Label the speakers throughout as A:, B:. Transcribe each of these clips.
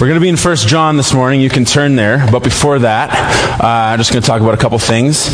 A: We're going to be in 1 John this morning. You can turn there. But before that, I'm just going to talk about a couple things.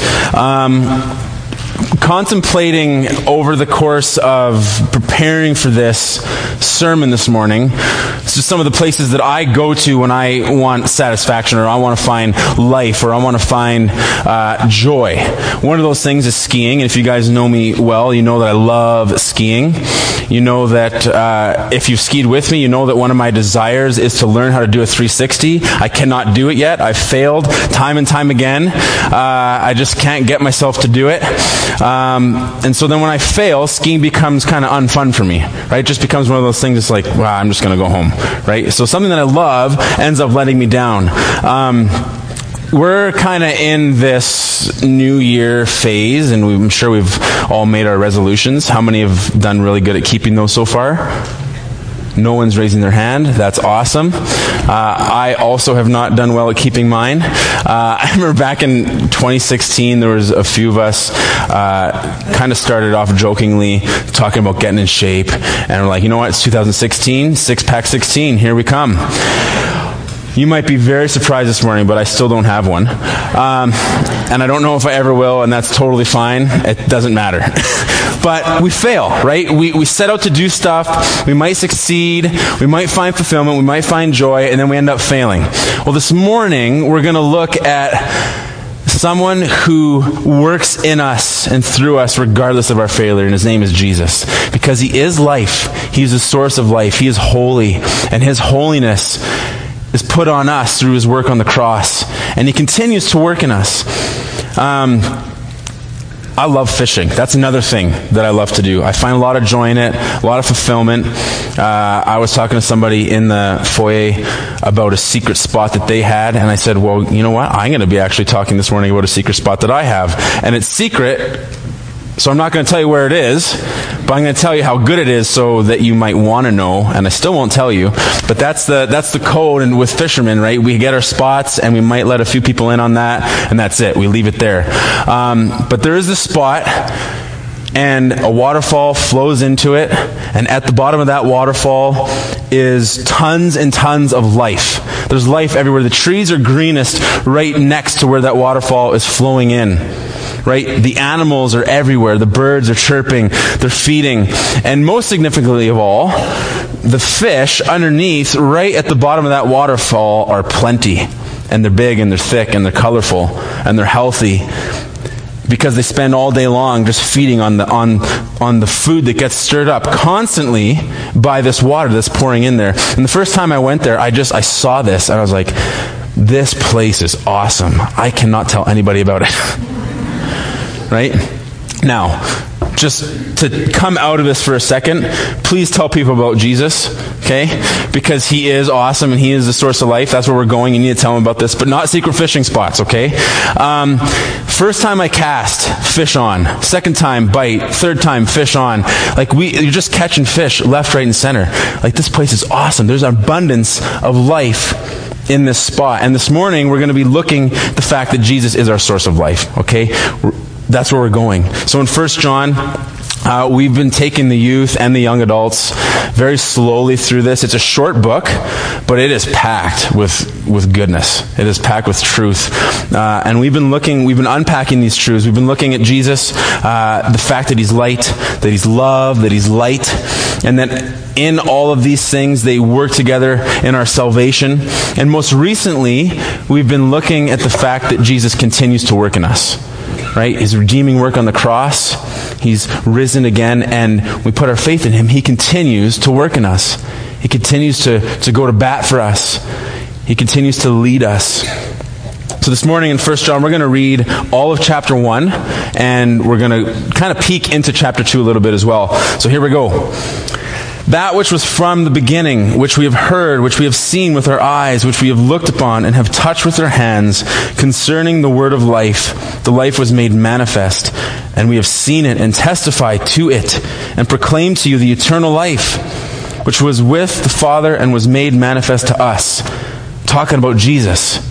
A: Contemplating over the course of preparing for this sermon this morning, it's just some of the places that I go to when I want satisfaction, or I want to find life, or I want to find joy. One of those things is skiing. And if you guys know me well, you know that I love skiing. You know that if you've skied with me, you know that one of my desires is to learn how to do a 360. I cannot do it yet. I've failed time and time again. I just can't get myself to do it. And so then when I fail, skiing becomes kind of unfun for me, right? It just becomes one of those things. It's like, wow, I'm just going to go home, right? So something that I love ends up letting me down. We're kind of in this new year phase, and I'm sure we've all made our resolutions. How many have done really good at keeping those so far? No one's raising their hand. That's awesome. I also have not done well at keeping mine. I remember back in 2016, there was a few of us kind of started off jokingly talking about getting in shape. And we're like, you know what? It's 2016, six-pack 16. Here we come. You might be very surprised this morning, but I still don't have one. And I don't know if I ever will, and that's totally fine. It doesn't matter. But we fail, right? We set out to do stuff. We might succeed. We might find fulfillment. We might find joy, and then we end up failing. Well, this morning, we're going to look at someone who works in us and through us regardless of our failure, and his name is Jesus. Because he is life. He's the source of life. He is holy, and his holiness is put on us through his work on the cross. And he continues to work in us. I love fishing. That's another thing that I love to do. I find a lot of joy in it, a lot of fulfillment. I was talking to somebody in the foyer about a secret spot that they had, and I said, well, you know what? I'm going to be actually talking this morning about a secret spot that I have. And it's secret, so I'm not going to tell you where it is, but I'm going to tell you how good it is so that you might want to know, and I still won't tell you. But that's the code, and with fishermen, right? We get our spots, and we might let a few people in on that, and that's it. We leave it there. But there is this spot, and a waterfall flows into it, and at the bottom of that waterfall is tons and tons of life. There's life everywhere. The trees are greenest right next to where that waterfall is flowing in. Right? The animals are everywhere. The birds are chirping. They're feeding. And most significantly of all, the fish underneath, right at the bottom of that waterfall, are plenty. And they're big, and they're thick, and they're colorful, and they're healthy. Because they spend all day long just feeding on the food that gets stirred up constantly by this water that's pouring in there. And the first time I went there, I saw this, and I was like, this place is awesome. I cannot tell anybody about it. Right? Now, just to come out of this for a second, please tell people about Jesus, okay? Because he is awesome and he is the source of life. That's where we're going. You need to tell them about this, but not secret fishing spots, okay? First time I cast, fish on. Second time, bite. Third time, fish on. Like you're just catching fish left, right, and center. Like, this place is awesome. There's an abundance of life in this spot. And this morning, we're going to be looking at the fact that Jesus is our source of life, okay? That's where we're going. So in 1 John, we've been taking the youth and the young adults very slowly through this. It's a short book, but it is packed with goodness. It is packed with truth. And we've been unpacking these truths. We've been looking at Jesus, the fact that he's light, that he's love, that he's light, and that in all of these things, they work together in our salvation. And most recently, we've been looking at the fact that Jesus continues to work in us. Right? His redeeming work on the cross. He's risen again, and we put our faith in him. He continues to work in us. He continues to go to bat for us. He continues to lead us. So this morning in 1 John, we're going to read all of chapter 1, and we're going to kind of peek into chapter 2 a little bit as well. So here we go. That which was from the beginning, which we have heard, which we have seen with our eyes, which we have looked upon and have touched with our hands, concerning the word of life. The life was made manifest, and we have seen it and testified to it, and proclaimed to you the eternal life, which was with the Father and was made manifest to us. Talking about Jesus.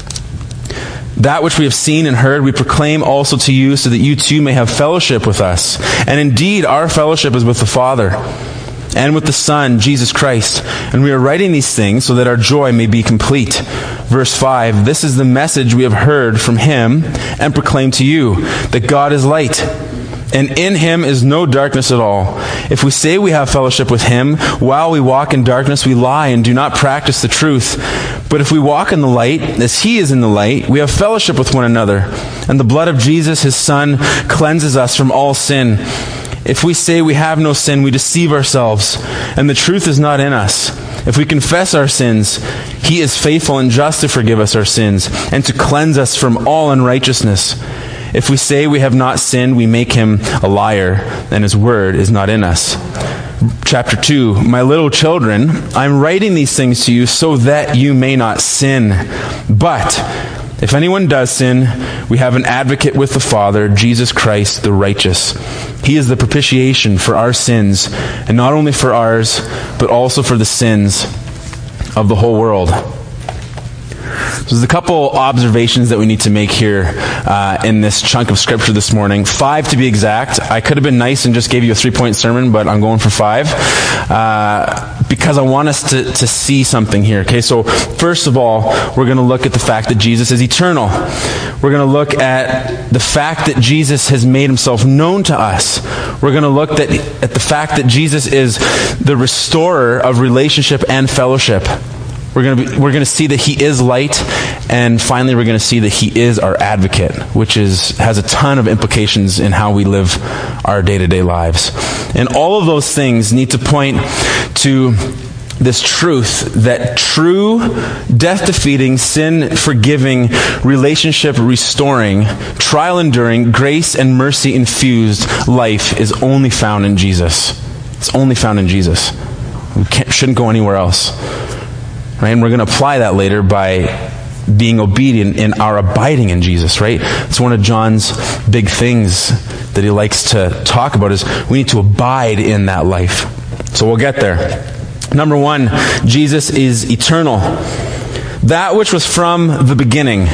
A: That which we have seen and heard, we proclaim also to you, so that you too may have fellowship with us. And indeed, our fellowship is with the Father and with the Son, Jesus Christ. And we are writing these things so that our joy may be complete. Verse 5, this is the message we have heard from him and proclaim to you, that God is light, and in him is no darkness at all. If we say we have fellowship with him, while we walk in darkness, we lie and do not practice the truth. But if we walk in the light, as he is in the light, we have fellowship with one another. And the blood of Jesus, his Son, cleanses us from all sin. If we say we have no sin, we deceive ourselves, and the truth is not in us. If we confess our sins, he is faithful and just to forgive us our sins, and to cleanse us from all unrighteousness. If we say we have not sinned, we make him a liar, and his word is not in us. Chapter 2, my little children, I'm writing these things to you so that you may not sin. But if anyone does sin, we have an advocate with the Father, Jesus Christ the righteous. He is the propitiation for our sins, and not only for ours, but also for the sins of the whole world. So there's a couple observations that we need to make here in this chunk of scripture this morning. 5 to be exact. I could have been nice and just gave you a 3-point sermon, but I'm going for 5 because I want us to see something here. Okay, so first of all, we're going to look at the fact that Jesus is eternal. We're going to look at the fact that Jesus has made himself known to us. We're going to look at the fact that Jesus is the restorer of relationship and fellowship. We're going to see that he is light, and finally we're going to see that he is our advocate, which has a ton of implications in how we live our day-to-day lives. And all of those things need to point to this truth that true, death-defeating, sin-forgiving, relationship-restoring, trial-enduring, grace and mercy-infused life is only found in Jesus. It's only found in Jesus. We shouldn't go anywhere else. Right? And we're going to apply that later by being obedient in our abiding in Jesus, right? It's one of John's big things that he likes to talk about is we need to abide in that life. So we'll get there. Number 1, Jesus is eternal. That which was from the beginning.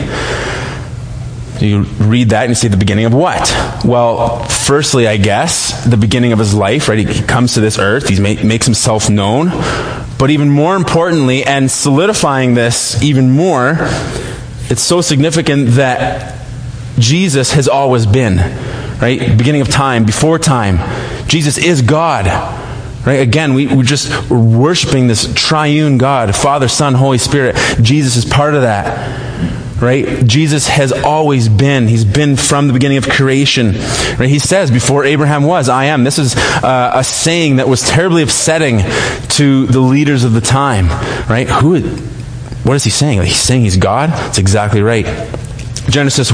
A: You read that and you say the beginning of what? Well, firstly, I guess, the beginning of his life, right? He comes to this earth, he makes himself known. But even more importantly, and solidifying this even more, it's so significant that Jesus has always been, right? Beginning of time, before time. Jesus is God, right? Again, we're just worshiping this triune God, Father, Son, Holy Spirit. Jesus is part of that. Right? Jesus has always been. He's been from the beginning of creation. Right? He says, before Abraham was, I am. This is a saying that was terribly upsetting to the leaders of the time. Right? What is he saying? He's saying he's God? That's exactly right. Genesis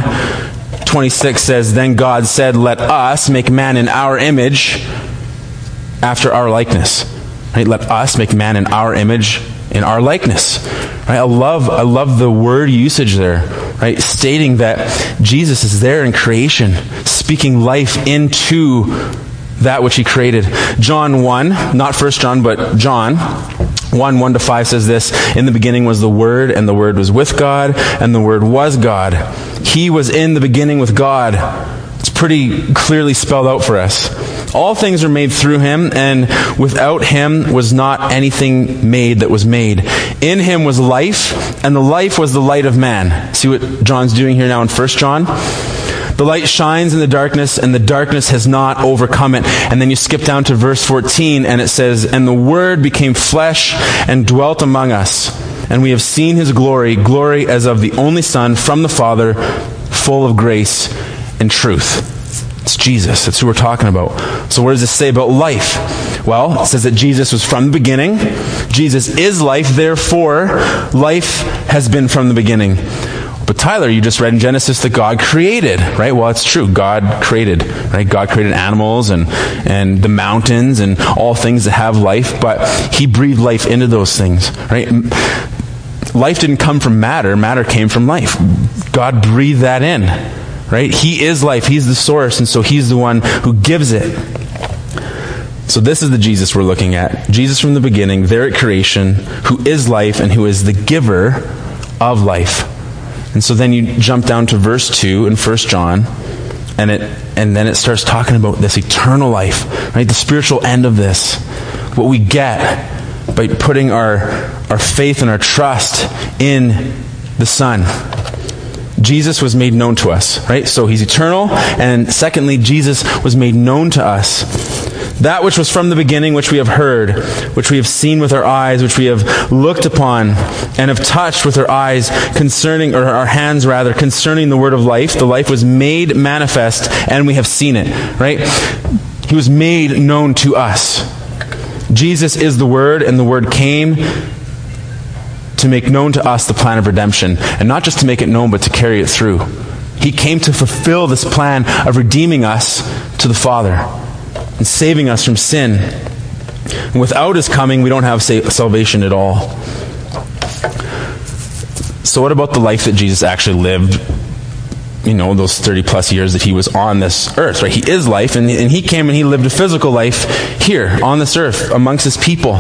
A: 1:26 says, then God said, let us make man in our image after our likeness. Right? Let us make man in our image, in our likeness. Right? I love the word usage there, right? Stating that Jesus is there in creation, speaking life into that which he created. John 1, not 1 John, but John 1:1-5 says this, in the beginning was the Word, and the Word was with God, and the Word was God. He was in the beginning with God. It's pretty clearly spelled out for us. All things are made through him, and without him was not anything made that was made. In him was life, and the life was the light of man. See what John's doing here now in 1 John? The light shines in the darkness, and the darkness has not overcome it. And then you skip down to verse 14, and it says, and the Word became flesh and dwelt among us. And we have seen his glory, glory as of the only Son from the Father, full of grace and truth. It's Jesus. That's who we're talking about. So what does this say about life? Well, it says that Jesus was from the beginning. Jesus is life. Therefore, life has been from the beginning. But Tyler, you just read in Genesis that God created, right? Well, it's true. God created, right? God created animals and the mountains and all things that have life, but he breathed life into those things, right? Life didn't come from matter. Matter came from life. God breathed that in. Right? He is life. He's the source, and so he's the one who gives it. So this is the Jesus we're looking at. Jesus from the beginning, there at creation, who is life and who is the giver of life. And so then you jump down to verse 2 in 1 John, and then it starts talking about this eternal life, right? The spiritual end of this. what we get by putting our faith and our trust in the Son. Jesus was made known to us, right? So he's eternal, and secondly, Jesus was made known to us. That which was from the beginning, which we have heard, which we have seen with our eyes, which we have looked upon and have touched with our eyes concerning, or our hands rather, concerning the word of life. The life was made manifest, and we have seen it, right? He was made known to us. Jesus is the Word, and the Word came to make known to us the plan of redemption. And not just to make it known, but to carry it through. He came to fulfill this plan of redeeming us to the Father and saving us from sin. And without His coming, we don't have salvation at all. So what about the life that Jesus actually lived? You know, those 30 plus years that He was on this earth, right? He is life, and He came and He lived a physical life here on this earth amongst His people.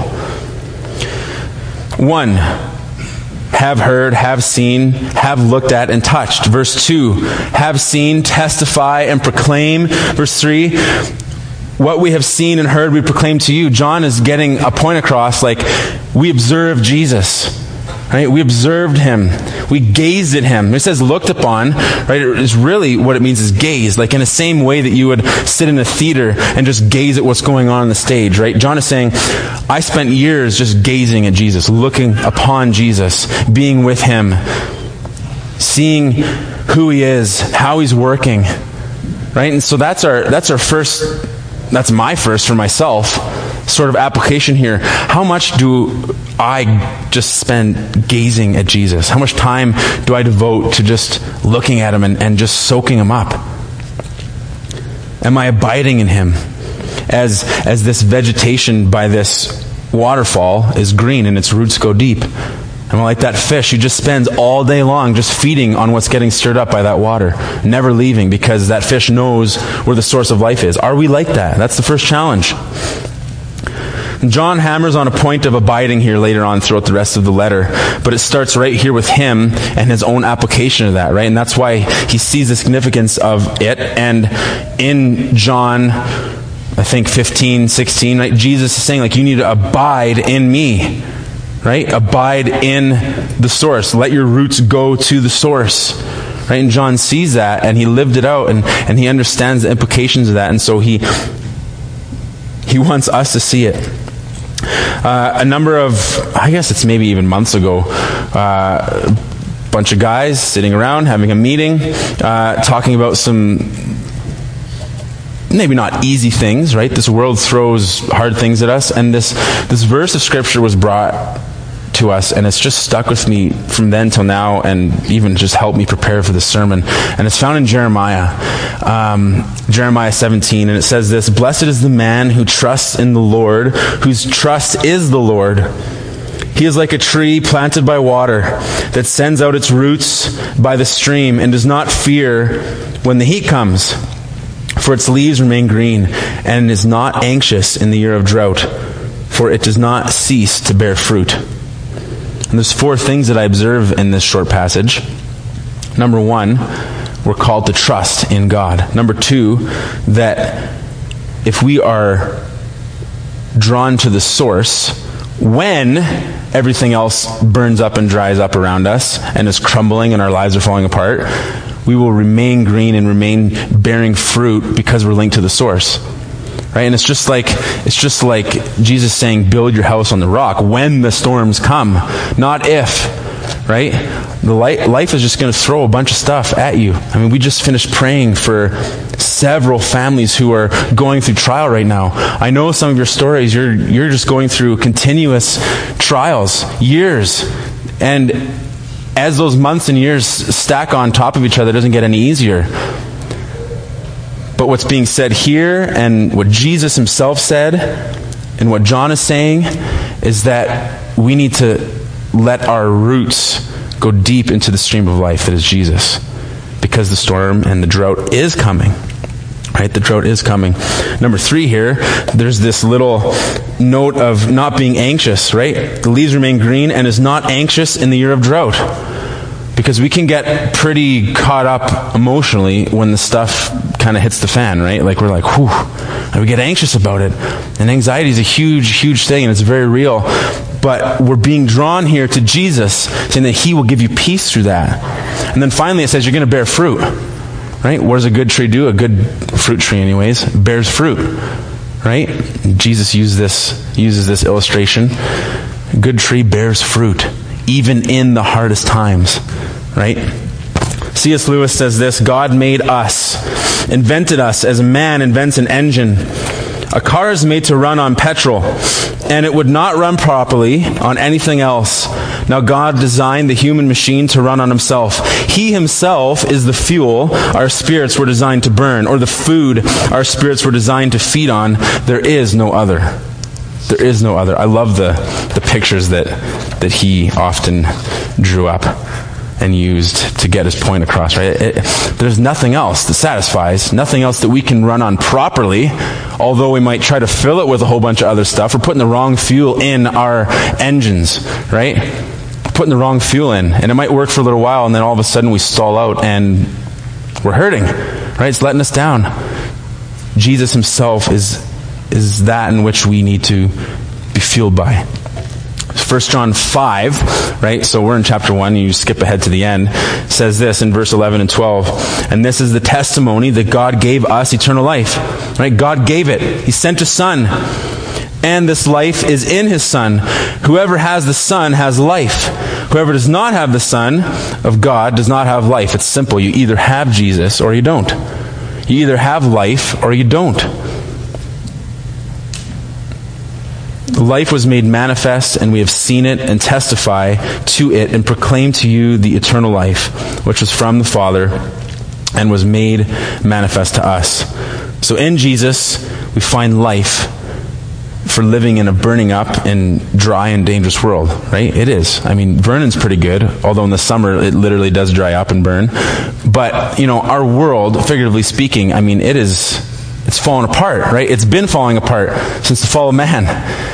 A: 1, have heard, have seen, have looked at, and touched. Verse 2, have seen, testify, and proclaim. Verse 3, what we have seen and heard we proclaim to you. John is getting a point across, like, we observed Jesus. Right? We observed Him. We gazed at Him. It says looked upon, right? It's really what it means is gaze. Like in the same way that you would sit in a theater and just gaze at what's going on the stage, right? John is saying, I spent years just gazing at Jesus, looking upon Jesus, being with Him, seeing who He is, how He's working, right? And so that's our first, that's my first for myself, sort of application here. How much do I just spend gazing at Jesus? How much time do I devote to just looking at Him and just soaking Him up? Am I abiding in Him? As this vegetation by this waterfall is green and its roots go deep. And like that fish who just spends all day long just feeding on what's getting stirred up by that water, never leaving because that fish knows where the source of life is. Are we like that? That's the first challenge. John hammers on a point of abiding here later on throughout the rest of the letter, but it starts right here with him and his own application of that, right? And that's why he sees the significance of it. And in John, I think 15, 16, right, Jesus is saying, like, you need to abide in me, right? Abide in the source. Let your roots go to the source. Right? And John sees that, and he lived it out, and he understands the implications of that, and so he wants us to see it. A number of, I guess it's maybe even months ago, a bunch of guys sitting around having a meeting, talking about some maybe not easy things, right? This world throws hard things at us, and this verse of Scripture was brought to us, and it's just stuck with me from then till now, and even just helped me prepare for this sermon. And it's found in Jeremiah 17, and it says this: "Blessed is the man who trusts in the Lord, whose trust is the Lord. He is like a tree planted by water that sends out its roots by the stream and does not fear when the heat comes, for its leaves remain green, and is not anxious in the year of drought, for it does not cease to bear fruit." And there's 4 things that I observe in this short passage. Number 1, we're called to trust in God. Number 2, that if we are drawn to the source, when everything else burns up and dries up around us and is crumbling and our lives are falling apart, we will remain green and remain bearing fruit because we're linked to the source. Right? And it's just like Jesus saying, build your house on the rock when the storms come, not if. Right? The life is just going to throw a bunch of stuff at you. I mean, we just finished praying for several families who are going through trial right now. I know some of your stories, you're just going through continuous trials, years. And as those months and years stack on top of each other, it doesn't get any easier. But what's being said here, and what Jesus himself said, and what John is saying, is that we need to let our roots go deep into the stream of life that is Jesus. Because the storm and the drought is coming. Right? The drought is coming. Number 3 here, there's this little note of not being anxious, right? The leaves remain green and is not anxious in the year of drought. Because we can get pretty caught up emotionally when the stuff kind of hits the fan, right? Like we're like, whew, and we get anxious about it. And anxiety is a huge, huge thing, and it's very real. But we're being drawn here to Jesus, saying that he will give you peace through that. And then finally it says you're going to bear fruit, right? What does a good tree do? A good fruit tree anyways, bears fruit, right? Jesus uses this illustration. A good tree bears fruit, even in the hardest times, right? C.S. Lewis says this: God made us, invented us as a man invents an engine. A car is made to run on petrol, and it would not run properly on anything else. Now God designed the human machine to run on himself. He himself is the fuel our spirits were designed to burn, or the food our spirits were designed to feed on. There is no other. There is no other. I love the pictures that he often drew up and used to get his point across, right? There's nothing else that satisfies, nothing else that we can run on properly, although we might try to fill it with a whole bunch of other stuff. We're putting the wrong fuel in our engines, right? Putting the wrong fuel in, and it might work for a little while, and then all of a sudden we stall out and we're hurting, right? It's letting us down. Jesus himself is that in which we need to be fueled by. 1 John 5, right? So we're in chapter 1, and you skip ahead to the end, says this in verse 11 and 12. And this is the testimony that God gave us eternal life, right? God gave it. He sent his Son, and this life is in his Son. Whoever has the Son has life. Whoever does not have the Son of God does not have life. It's simple. You either have Jesus or you don't. You either have life or you don't. Life was made manifest, and we have seen it and testify to it and proclaim to you the eternal life, which was from the Father and was made manifest to us. So in Jesus, we find life for living in a burning up and dry and dangerous world, right? It is. I mean, Vernon's pretty good, although in the summer it literally does dry up and burn. But, our world, figuratively speaking, I mean, it's fallen apart, right? It's been falling apart since the fall of man.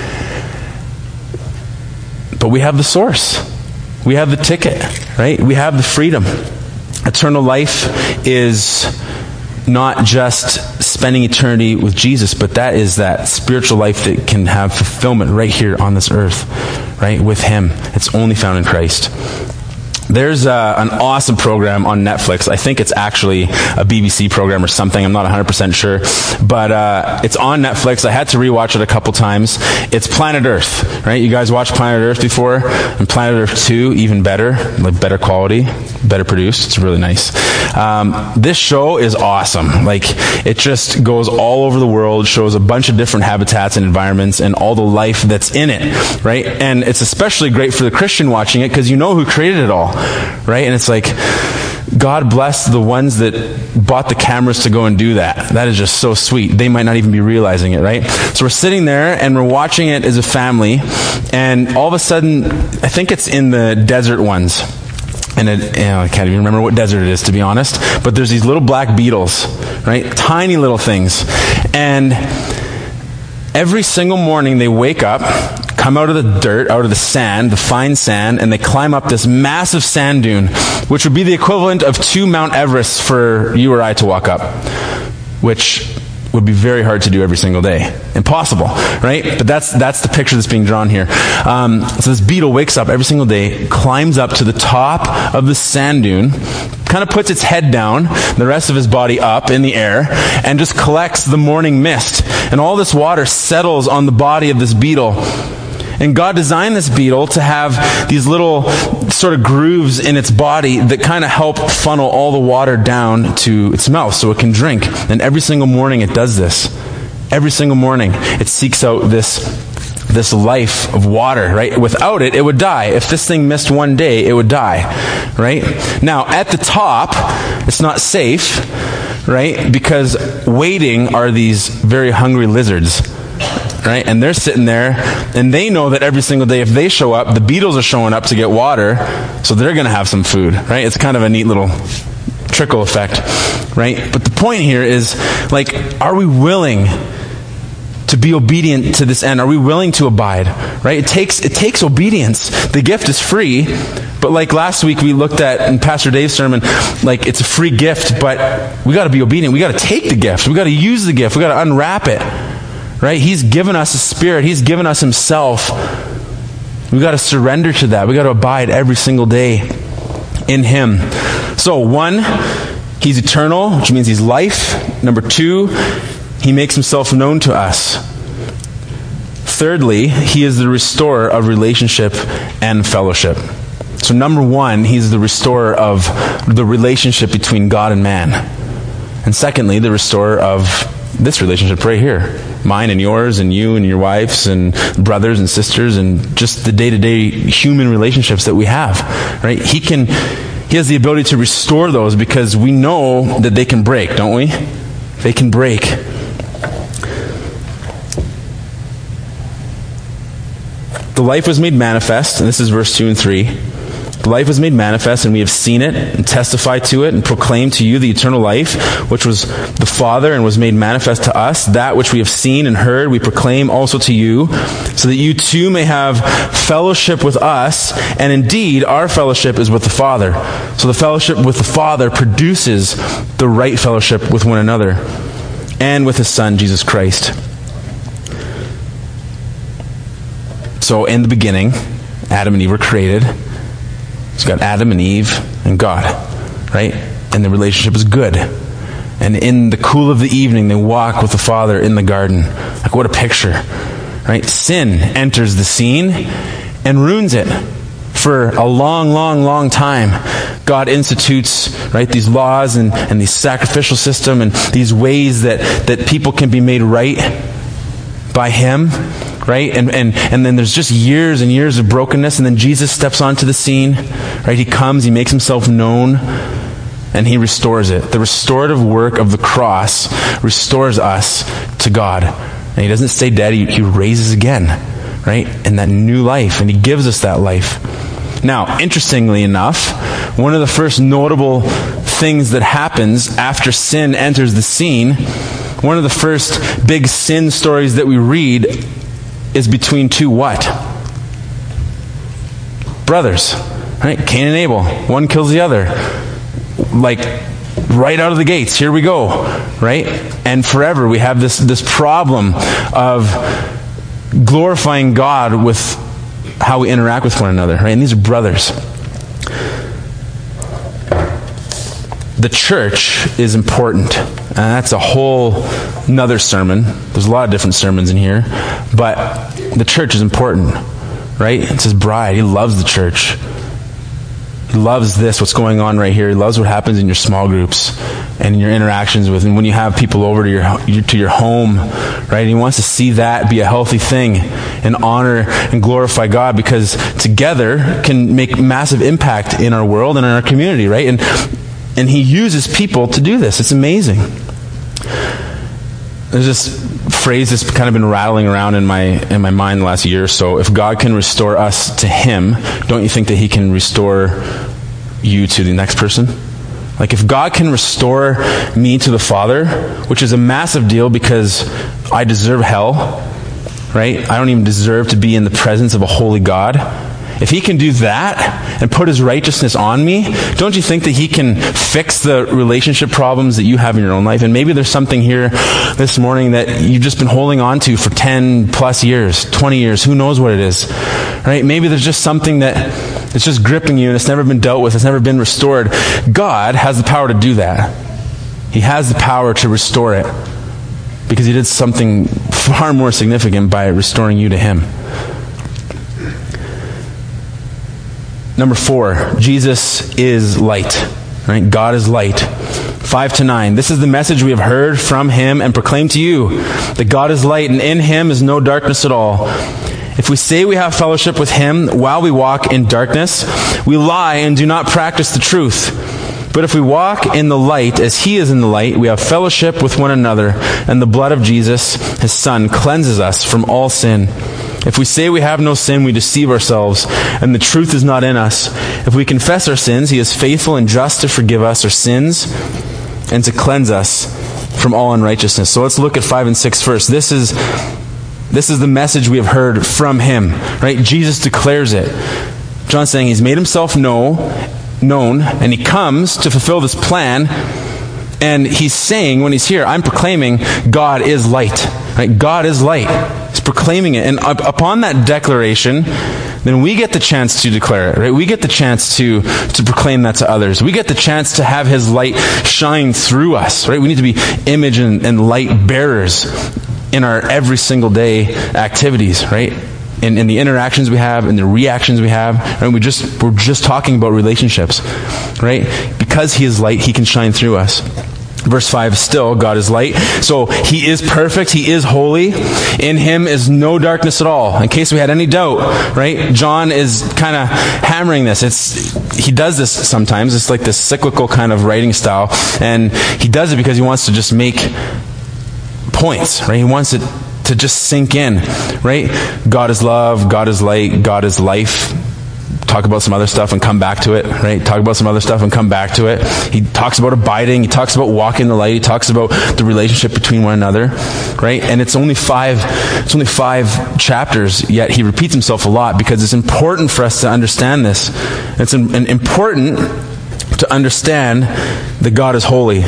A: But we have the source. We have the ticket, right? We have the freedom. Eternal life is not just spending eternity with Jesus, but that is that spiritual life that can have fulfillment right here on this earth, right? With him. It's only found in Christ. There's an awesome program on Netflix. I think it's actually a BBC program or something. I'm not 100% sure. But it's on Netflix. I had to rewatch it a couple times. It's Planet Earth, right? You guys watched Planet Earth before? And Planet Earth 2, even better. Like better quality, better produced. It's really nice. This show is awesome. Like, it just goes all over the world, shows a bunch of different habitats and environments and all the life that's in it, right? And it's especially great for the Christian watching it because you know who created it all. Right? And it's like, God bless the ones that bought the cameras to go and do that. That is just so sweet. They might not even be realizing it, right? So we're sitting there and we're watching it as a family, and all of a sudden, I think it's in the desert ones. And I can't even remember what desert it is, to be honest. But there's these little black beetles, right? Tiny little things. And every single morning they wake up, come out of the dirt, out of the sand, the fine sand, and they climb up this massive sand dune, which would be the equivalent of 2 Mount Everests for you or I to walk up, which would be very hard to do every single day. Impossible, right? But that's the picture that's being drawn here. So this beetle wakes up every single day, climbs up to the top of the sand dune, kind of puts its head down, the rest of his body up in the air, and just collects the morning mist. And all this water settles on the body of this beetle. And God designed this beetle to have these little sort of grooves in its body that kind of help funnel all the water down to its mouth so it can drink. And every single morning it does this. Every single morning it seeks out this life of water, right? Without it, it would die. If this thing missed one day, it would die, right? Now, at the top, it's not safe, right? Because waiting are these very hungry lizards. Right? And they're sitting there, and they know that every single day if they show up, the beetles are showing up to get water, so they're going to have some food, right? It's kind of a neat little trickle effect, right? But the point here is, like, are we willing to be obedient to this end? Are we willing to abide? Right? It takes obedience. The gift is free, but like last week we looked at in Pastor Dave's sermon, like it's a free gift, but we got to be obedient. We got to take the gift. We got to use the gift. We got to unwrap it. Right? He's given us a spirit. He's given us himself. We got to surrender to that. We got to abide every single day in him. So 1, he's eternal, which means he's life. Number 2, he makes himself known to us. Thirdly, he is the restorer of relationship and fellowship. So number 1, he's the restorer of the relationship between God and man. And secondly, the restorer of this relationship right here. Mine and yours and you and your wives and brothers and sisters and just the day-to-day human relationships that we have. Right? He has the ability to restore those because we know that they can break, don't we? They can break. The life was made manifest, and this is verse 2 and 3. The life was made manifest, and we have seen it, and testified to it, and proclaimed to you the eternal life, which was the Father, and was made manifest to us. That which we have seen and heard, we proclaim also to you, so that you too may have fellowship with us, and indeed, our fellowship is with the Father. So the fellowship with the Father produces the right fellowship with one another, and with his Son, Jesus Christ. So in the beginning, Adam and Eve were created. It's got Adam and Eve and God, right? And the relationship is good. And in the cool of the evening, they walk with the Father in the garden. Like, what a picture, right? Sin enters the scene and ruins it. For a long, long, long time, God institutes, right, these laws and these sacrificial system and these ways that people can be made right by him. Right? And then there's just years and years of brokenness, and then Jesus steps onto the scene. Right? He comes, he makes himself known, and he restores it. The restorative work of the cross restores us to God. And he doesn't stay dead, he raises again. Right? In that new life, and he gives us that life. Now, interestingly enough, one of the first notable things that happens after sin enters the scene, one of the first big sin stories that we read is between two what? Brothers. Right? Cain and Abel. One kills the other. Like, right out of the gates. Here we go. Right? And forever we have this problem of glorifying God with how we interact with one another. Right? And these are brothers. The church is important. And that's a whole another sermon. There's a lot of different sermons in here. But the church is important. Right? It's his bride. He loves the church. He loves what's going on right here. He loves what happens in your small groups and in your interactions with, and when you have people over to your home, right? And he wants to see that be a healthy thing and honor and glorify God, because together can make massive impact in our world and in our community, right? And he uses people to do this. It's amazing. There's this phrase that's kind of been rattling around in my mind the last year or so. If God can restore us to him, don't you think that he can restore you to the next person? Like, if God can restore me to the Father, which is a massive deal because I deserve hell, right? I don't even deserve to be in the presence of a holy God. If he can do that and put his righteousness on me, don't you think that he can fix the relationship problems that you have in your own life? And maybe there's something here this morning that you've just been holding on to for 10 plus years, 20 years, who knows what it is, right? Maybe there's just something that's just gripping you and it's never been dealt with, it's never been restored. God has the power to do that. He has the power to restore it because he did something far more significant by restoring you to him. Number 4, Jesus is light. Right? God is light. 5-9. This is the message we have heard from him and proclaimed to you, that God is light, and in him is no darkness at all. If we say we have fellowship with him while we walk in darkness, we lie and do not practice the truth. But if we walk in the light as he is in the light, we have fellowship with one another, and the blood of Jesus, his Son, cleanses us from all sin. If we say we have no sin, we deceive ourselves, and the truth is not in us. If we confess our sins, he is faithful and just to forgive us our sins and to cleanse us from all unrighteousness. So let's look at 5 and 6 first. This is This is the message we have heard from him, right? Jesus declares it. John's saying he's made himself known, and he comes to fulfill this plan. And he's saying, when he's here, I'm proclaiming God is light. Right? God is light. He's proclaiming it. And upon that declaration, then we get the chance to declare it. Right? We get the chance to proclaim that to others. We get the chance to have his light shine through us. Right? We need to be image and light bearers in our every single day activities. Right? In the interactions we have, in the reactions we have, and we're just talking about relationships, right? Because he is light, he can shine through us. Verse 5, still, God is light. So he is perfect, he is holy. In him is no darkness at all. In case we had any doubt, right? John is kind of hammering this. He does this sometimes. It's like this cyclical kind of writing style. And he does it because he wants to just make points, right? He wants it to just sink in, right? God is love, God is light, God is life. Talk about some other stuff and come back to it, right? Talk about some other stuff and come back to it. He talks about abiding, he talks about walking in the light, he talks about the relationship between one another, right? And it's only five chapters, yet he repeats himself a lot because it's important for us to understand this. It's important to understand that God is holy.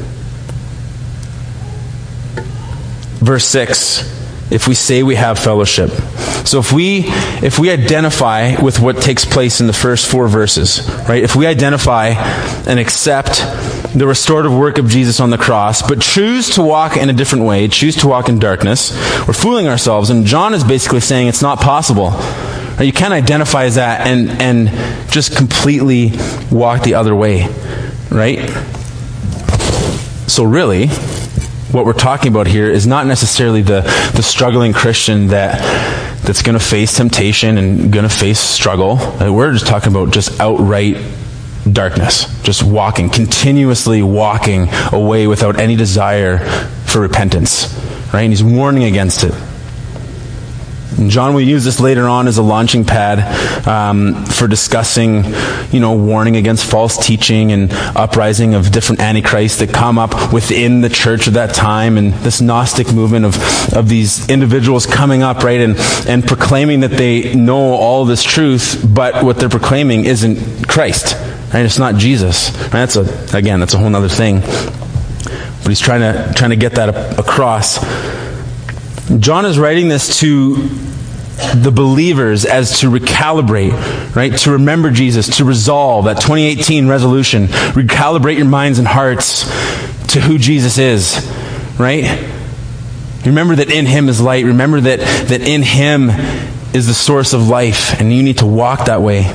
A: Verse 6, if we say we have fellowship. So if we identify with what takes place in the first 4 verses, right? If we identify and accept the restorative work of Jesus on the cross, but choose to walk in a different way, choose to walk in darkness, we're fooling ourselves. And John is basically saying it's not possible. You can't identify as that and just completely walk the other way, right? So really, what we're talking about here is not necessarily the struggling Christian that's going to face temptation and going to face struggle. We're just talking about just outright darkness. Just continuously walking away without any desire for repentance. Right? And he's warning against it. And John will use this later on as a launching pad for discussing, warning against false teaching and uprising of different antichrists that come up within the church of that time, and this Gnostic movement of these individuals coming up, right, and proclaiming that they know all this truth, but what they're proclaiming isn't Christ, right? It's not Jesus. Right? That's a whole other thing. But he's trying to get that across. John is writing this to the believers as to recalibrate, right? To remember Jesus, to resolve that 2018 resolution. Recalibrate your minds and hearts to who Jesus is, right? Remember that in him is light. Remember that in him is the source of life, and you need to walk that way.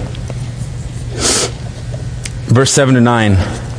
A: Verse 7 to 9.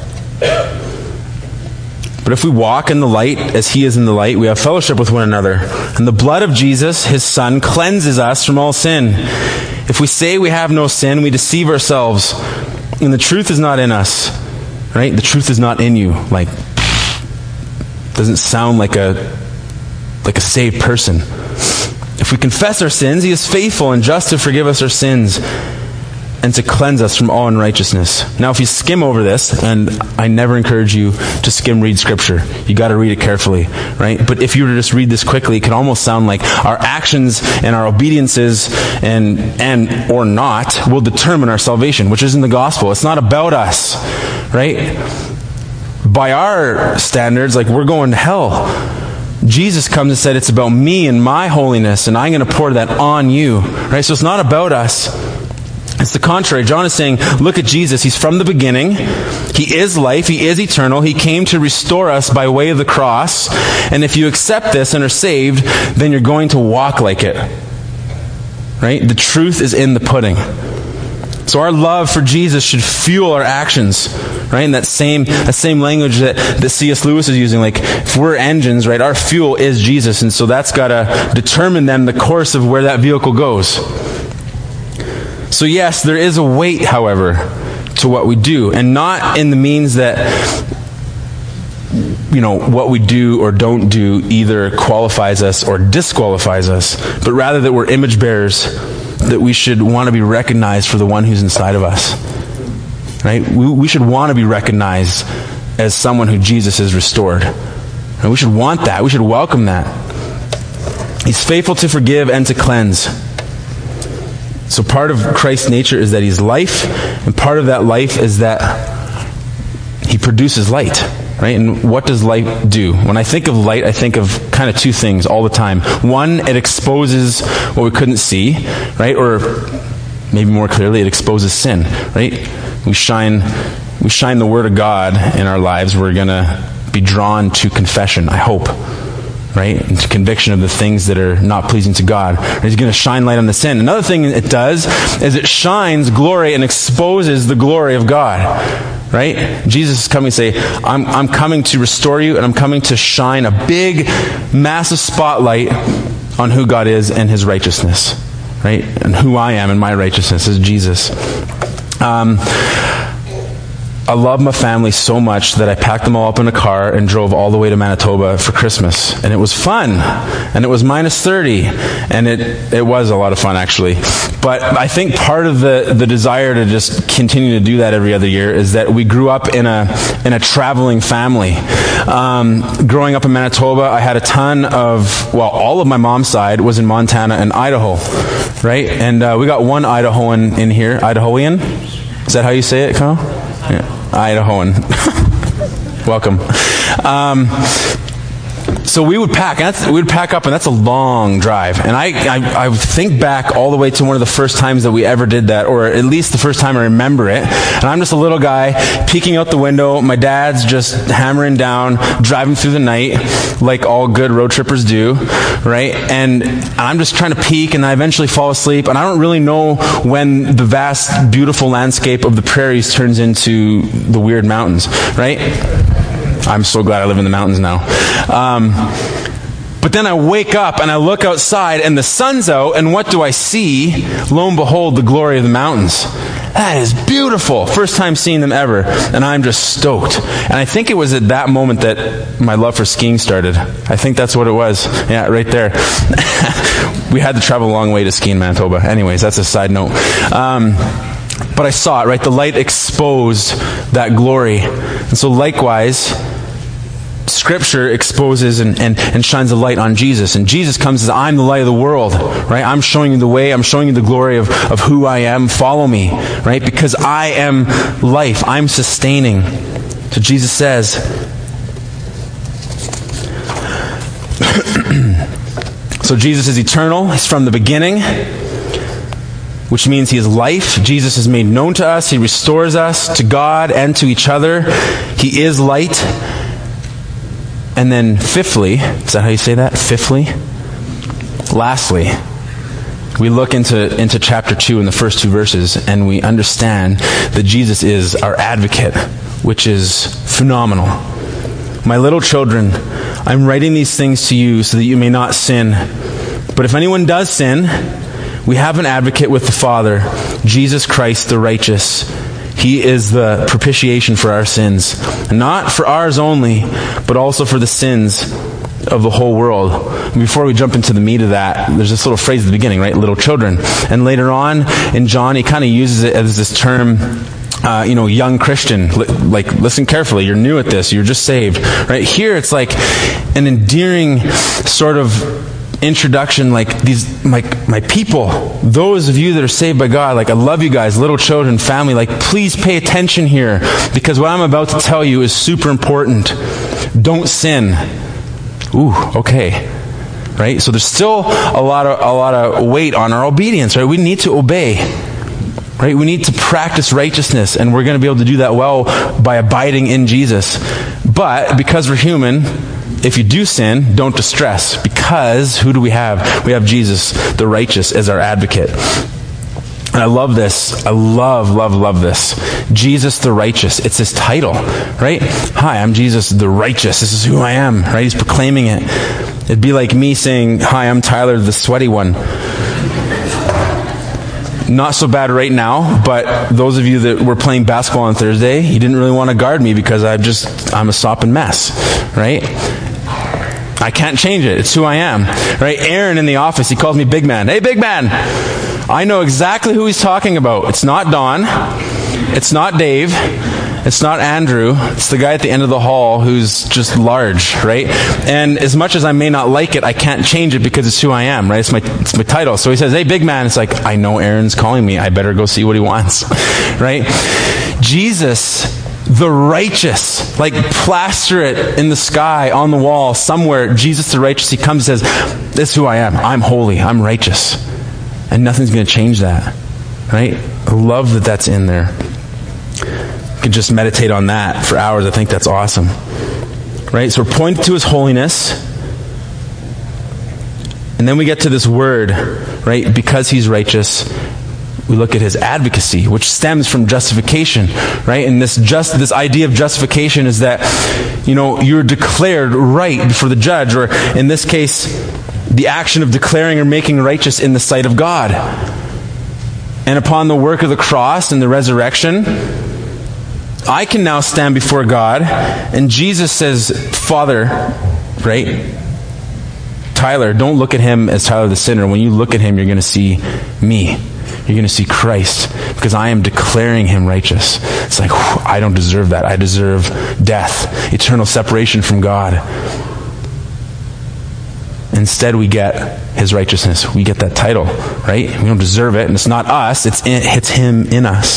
A: But if we walk in the light as he is in the light, we have fellowship with one another. And the blood of Jesus, his Son, cleanses us from all sin. If we say we have no sin, we deceive ourselves, and the truth is not in us. Right? The truth is not in you. Like, doesn't sound like a saved person. If we confess our sins, he is faithful and just to forgive us our sins and to cleanse us from all unrighteousness. Now, if you skim over this, and I never encourage you to skim read Scripture. You got to read it carefully, right? But if you were to just read this quickly, it could almost sound like our actions and our obediences and or not will determine our salvation, which isn't the gospel. It's not about us, right? By our standards, we're going to hell. Jesus comes and said, it's about me and my holiness, and I'm going to pour that on you, right? So it's not about us. It's the contrary. John is saying, look at Jesus. He's from the beginning. He is life. He is eternal. He came to restore us by way of the cross. And if you accept this and are saved, then you're going to walk like it. Right? The truth is in the pudding. So our love for Jesus should fuel our actions. Right? In that same language that C.S. Lewis is using. If we're engines, right, our fuel is Jesus. And so that's got to determine then the course of where that vehicle goes. So yes, there is a weight, however, to what we do, and not in the means that, what we do or don't do either qualifies us or disqualifies us, but rather that we're image bearers, that we should want to be recognized for the one who's inside of us. Right? We should want to be recognized as someone who Jesus has restored. And we should want that. We should welcome that. He's faithful to forgive and to cleanse. So part of Christ's nature is that he's life, and part of that life is that he produces light, right? And what does light do? When I think of light, I think of kind of two things all the time. One, it exposes what we couldn't see, right? Or maybe more clearly, it exposes sin, right? We shine the Word of God in our lives. We're going to be drawn to confession, I hope, right? And to conviction of the things that are not pleasing to God. He's going to shine light on the sin. Another thing it does is it shines glory and exposes the glory of God, right? Jesus is coming to say, I'm coming to restore you, and I'm coming to shine a big, massive spotlight on who God is and his righteousness, right? And who I am and my righteousness is Jesus. I love my family so much that I packed them all up in a car and drove all the way to Manitoba for Christmas. And it was fun. And it was minus 30. And it was a lot of fun, actually. But I think part of the desire to just continue to do that every other year is that we grew up in a traveling family. Growing up in Manitoba, I had a ton of, all of my mom's side was in Montana and Idaho, right? And we got one Idahoan in here. Idahoan? Is that how you say it, Kyle? Yeah. Idahoan. Welcome. So we would pack up, and that's a long drive. And I think back all the way to one of the first times that we ever did that, or at least the first time I remember it. And I'm just a little guy peeking out the window. My dad's just hammering down, driving through the night, like all good road trippers do, right? And I'm just trying to peek, and I eventually fall asleep. And I don't really know when the vast, beautiful landscape of the prairies turns into the weird mountains, right? I'm so glad I live in the mountains now. But then I wake up and I look outside and the sun's out, and what do I see? Lo and behold, the glory of the mountains. That is beautiful. First time seeing them ever. And I'm just stoked. And I think it was at that moment that my love for skiing started. I think that's what it was. Yeah, right there. We had to travel a long way to ski in Manitoba. Anyways, that's a side note. But I saw it, right? The light exposed that glory. And so likewise, Scripture exposes and shines a light on Jesus. And Jesus comes and says, I'm the light of the world, right? I'm showing you the way. I'm showing you the glory of who I am. Follow me, right? Because I am life. I'm sustaining. So Jesus says, so Jesus is eternal. He's from the beginning, which means he is life. Jesus is made known to us. He restores us to God and to each other. He is light. And then fifthly, is that how you say that? Fifthly? Lastly, we look into chapter 2 in the first two verses, and we understand that Jesus is our advocate, which is phenomenal. My little children, I'm writing these things to you so that you may not sin. But if anyone does sin, we have an advocate with the Father, Jesus Christ the righteous. He is the propitiation for our sins. Not for ours only, but also for the sins of the whole world. Before we jump into the meat of that, there's this little phrase at the beginning, right? Little children. And later on in John, he kind of uses it as this term, young Christian. Like, listen carefully. You're new at this. You're just saved. Right? Here, it's like an endearing sort of introduction, like these, my people, those of you that are saved by God, like I love you guys, little children, family, like please pay attention here, because what I'm about to tell you is super important. Don't sin. Ooh, okay. Right? So there's still a lot of weight on our obedience, right? We need to obey. Right? We need to practice righteousness, and we're going to be able to do that well by abiding in Jesus. But because we're human, if you do sin, don't distress, because who do we have? We have Jesus, the righteous, as our advocate. And I love this. I love this. Jesus the righteous. It's his title, right? Hi, I'm Jesus the righteous. This is who I am, right? He's proclaiming it. It'd be like me saying, hi, I'm Tyler the sweaty one. Not so bad right now, but those of you that were playing basketball on Thursday, you didn't really want to guard me because I'm a sopping mess, right? I can't change it. It's who I am, right? Aaron in the office, he calls me Big Man. Hey, Big Man! I know exactly who he's talking about. It's not Don. It's not Dave. It's not Andrew. It's the guy at the end of the hall who's just large, right? And as much as I may not like it, I can't change it because it's who I am, right? It's my title. So he says, hey, big man. It's like, I know Aaron's calling me. I better go see what he wants, right? Jesus, the righteous, like plaster it in the sky, on the wall, somewhere. Jesus the righteous, he comes and says, this is who I am. I'm holy. I'm righteous. And nothing's going to change that, right? I love that that's in there. You can just meditate on that for hours. I think that's awesome, right? So we're pointed to his holiness. And then we get to this word, right? Because he's righteous, we look at his advocacy, which stems from justification, right? And this idea of justification is that, you're declared right before the judge, or in this case, the action of declaring or making righteous in the sight of God. And upon the work of the cross and the resurrection, I can now stand before God, and Jesus says, Father, right? Tyler, don't look at him as Tyler the sinner. When you look at him, you're going to see me. You're going to see Christ, because I am declaring him righteous. It's like, I don't deserve that. I deserve death, eternal separation from God. Instead, we get his righteousness. We get that title, right? We don't deserve it, and it's not us. It's him in us.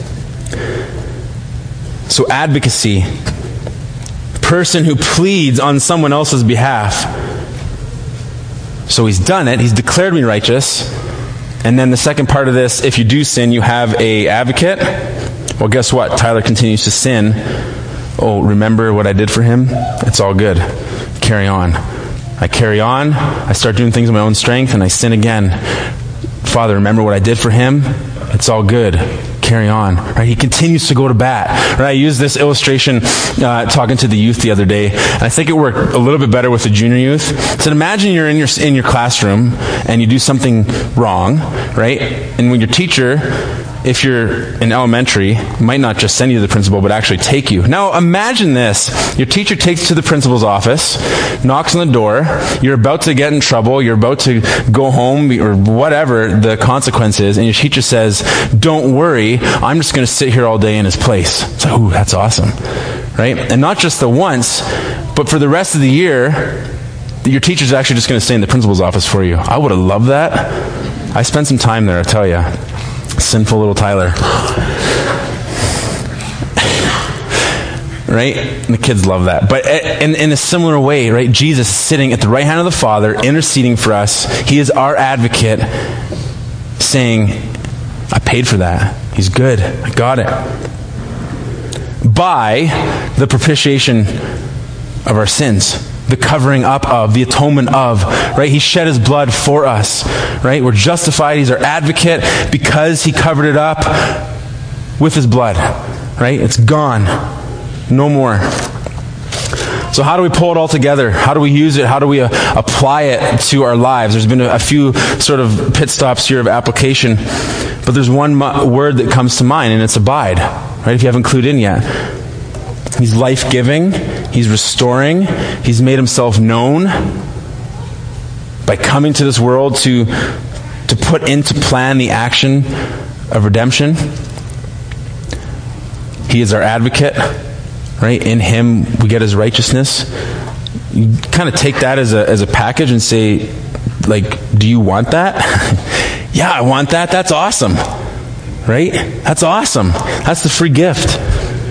A: So advocacy, person who pleads on someone else's behalf. So he's done it. He's declared me righteous. And then the second part of this, if you do sin, you have a advocate. Well, guess what? Tyler continues to sin. Oh, remember what I did for him? It's all good. Carry on. I carry on. I start doing things in my own strength, and I sin again. Father, remember what I did for him? It's all good. Carry on. Right? He continues to go to bat. Right? I used this illustration talking to the youth the other day, and I think it worked a little bit better with the junior youth. So imagine you're in your classroom and you do something wrong, right? And when your teacher, if you're in elementary, might not just send you to the principal, but actually take you. Now imagine this. Your teacher takes you to the principal's office, knocks on the door, you're about to get in trouble, you're about to go home, or whatever the consequence is, and your teacher says, don't worry, I'm just going to sit here all day in his place. It's like, ooh, that's awesome. Right? And not just the once, but for the rest of the year, your teacher's actually just going to stay in the principal's office for you. I would have loved that. I spent some time there, I tell you. Sinful little Tyler. Right? And the kids love that. But in a similar way, right? Jesus is sitting at the right hand of the Father, interceding for us. He is our advocate, saying, I paid for that. He's good. I got it. By the propitiation of our sins. The covering up of, the atonement of, right? He shed his blood for us, right? We're justified. He's our advocate because he covered it up with his blood, right? It's gone. No more. So how do we pull it all together? How do we use it? How do we apply it to our lives? There's been a few sort of pit stops here of application, but there's one word that comes to mind, and it's abide, right? If you haven't clued in yet. He's life-giving. He's restoring. He's made himself known by coming to this world to put into plan the action of redemption. He is our advocate, right? In him we get his righteousness. You kind of take that as a package and say, like, do you want that? Yeah, I want that. That's awesome. Right? That's awesome. That's the free gift.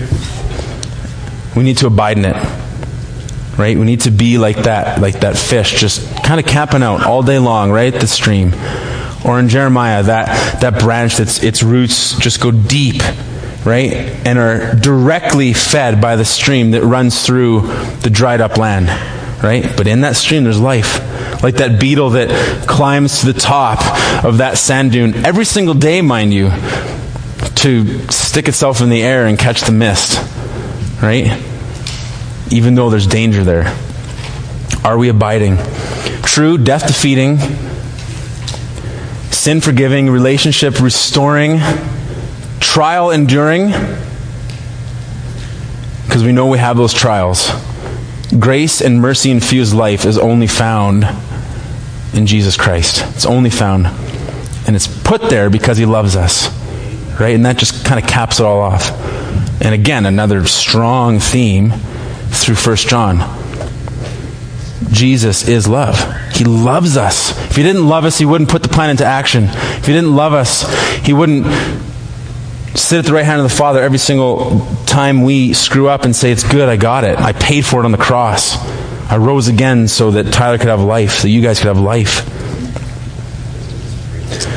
A: We need to abide in it, right? We need to be like that fish, just kind of camping out all day long, right at the stream. Or in Jeremiah, that branch its roots just go deep, right? And are directly fed by the stream that runs through the dried up land, right? But in that stream, there's life. Like that beetle that climbs to the top of that sand dune every single day, mind you, to stick itself in the air and catch the mist. Right? Even though there's danger there. Are we abiding? True, death defeating, sin forgiving, relationship restoring, trial enduring, because we know we have those trials. Grace and mercy infused life is only found in Jesus Christ. It's only found. And it's put there because he loves us. Right? And that just kind of caps it all off. And again, another strong theme through 1 John. Jesus is love. He loves us. If he didn't love us, he wouldn't put the plan into action. If he didn't love us, he wouldn't sit at the right hand of the Father every single time we screw up and say, it's good, I got it. I paid for it on the cross. I rose again so that Tyler could have life, so you guys could have life.